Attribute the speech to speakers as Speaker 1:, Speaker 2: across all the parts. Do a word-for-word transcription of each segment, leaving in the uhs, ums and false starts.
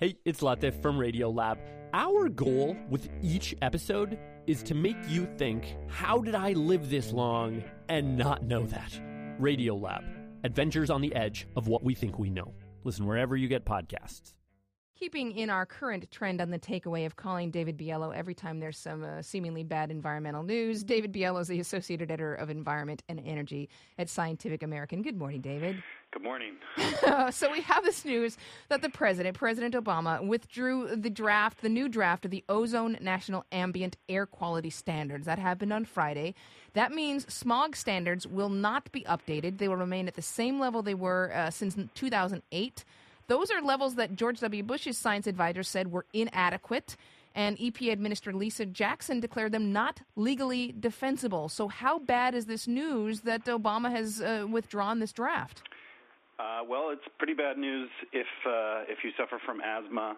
Speaker 1: Hey, it's Latif from Radiolab. Our goal with each episode is to make you think, how did I live this long and not know that? Radiolab, adventures on the edge of what we think we know. Listen wherever you get podcasts.
Speaker 2: Keeping in our current trend on the takeaway of calling David Biello every time there's some uh, seemingly bad environmental news, David Biello is the Associate Editor of Environment and Energy at Scientific American. Good morning, David.
Speaker 3: Good morning.
Speaker 2: So we have this news that the president, President Obama, withdrew the draft, the new draft of the Ozone National Ambient Air Quality Standards. That happened on Friday. That means smog standards will not be updated. They will remain at the same level they were uh, since two thousand eight. Those are levels that George W. Bush's science advisor said were inadequate, and E P A Administrator Lisa Jackson declared them not legally defensible. So how bad is this news that Obama has uh, withdrawn this draft?
Speaker 3: Uh, well, it's pretty bad news if uh, if you suffer from asthma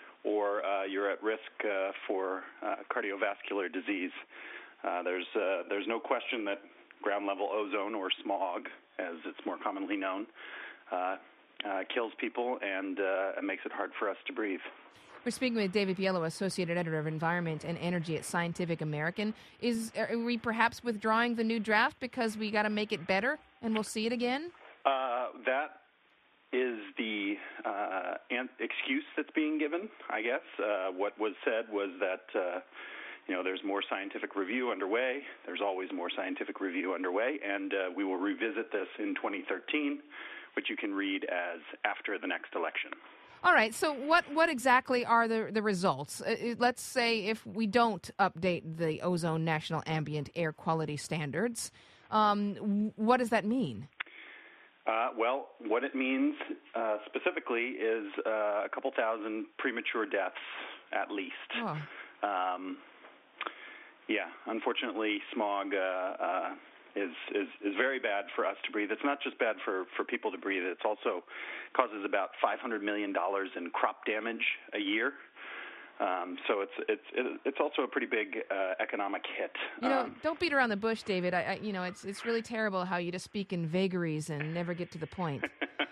Speaker 3: or uh, you're at risk uh, for uh, cardiovascular disease. Uh, there's uh, there's no question that ground level ozone, or smog, as it's more commonly known, uh, uh, kills people and uh, makes it hard for us to breathe.
Speaker 2: We're speaking with David Biello, Associate Editor of Environment and Energy at Scientific American. Is are we perhaps withdrawing the new draft because we got to make it better and we'll see it again?
Speaker 3: Uh, that is the uh, an- excuse that's being given, I guess. Uh, what was said was that, uh, you know, there's more scientific review underway. There's always more scientific review underway, and uh, we will revisit this in twenty thirteen, which you can read as after the next election.
Speaker 2: All right, so what, what exactly are the, the results? Uh, let's say if we don't update the Ozone National Ambient Air Quality Standards, um, what does that mean?
Speaker 3: Uh, well, what it means uh, specifically is uh, a couple thousand premature deaths at least.
Speaker 2: Oh.
Speaker 3: Um, yeah, unfortunately, smog uh, uh, is, is is very bad for us to breathe. It's not just bad for, for people to breathe. It also causes about five hundred million dollars in crop damage a year. Um, so it's it's it's also a pretty big uh, economic hit.
Speaker 2: You know,
Speaker 3: um,
Speaker 2: don't beat around the bush, David. I, I, you know, it's it's really terrible how you just speak in vagaries and never get to the point.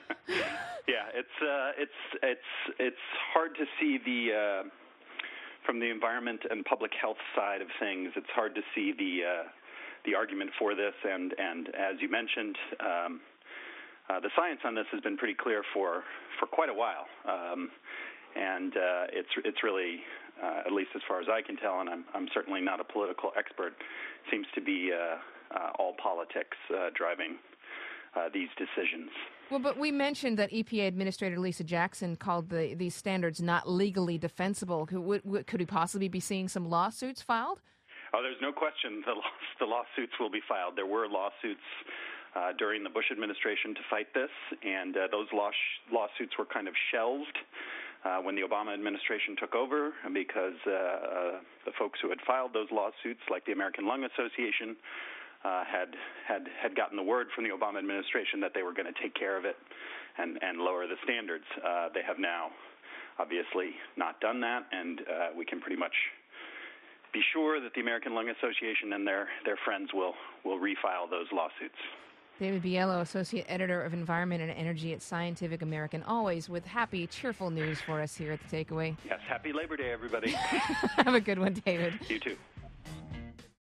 Speaker 3: yeah, it's uh, it's it's it's hard to see the uh, from the environment and public health side of things. It's hard to see the uh, the argument for this, and and as you mentioned. Um, uh, the science on this has been pretty clear for, for quite a while. Um, And uh, it's it's really, uh, at least as far as I can tell, and I'm I'm certainly not a political expert, seems to be uh, uh, all politics uh, driving uh, these decisions.
Speaker 2: Well, but we mentioned that E P A Administrator Lisa Jackson called the, these standards not legally defensible. Could, would, could we possibly be seeing some lawsuits filed?
Speaker 3: Oh, there's no question the, the lawsuits will be filed. There were lawsuits uh, during the Bush administration to fight this, and uh, those law lawsuits were kind of shelved Uh, when the Obama administration took over, because uh, uh, the folks who had filed those lawsuits, like the American Lung Association, uh, had had had gotten the word from the Obama administration that they were going to take care of it and, and lower the standards. Uh, they have now obviously not done that, and uh, we can pretty much be sure that the American Lung Association and their, their friends will, will refile those lawsuits.
Speaker 2: David Biello, Associate Editor of Environment and Energy at Scientific American, always with happy, cheerful news for us here at The Takeaway.
Speaker 3: Yes, happy Labor Day, everybody.
Speaker 2: Have a good one, David.
Speaker 3: You too.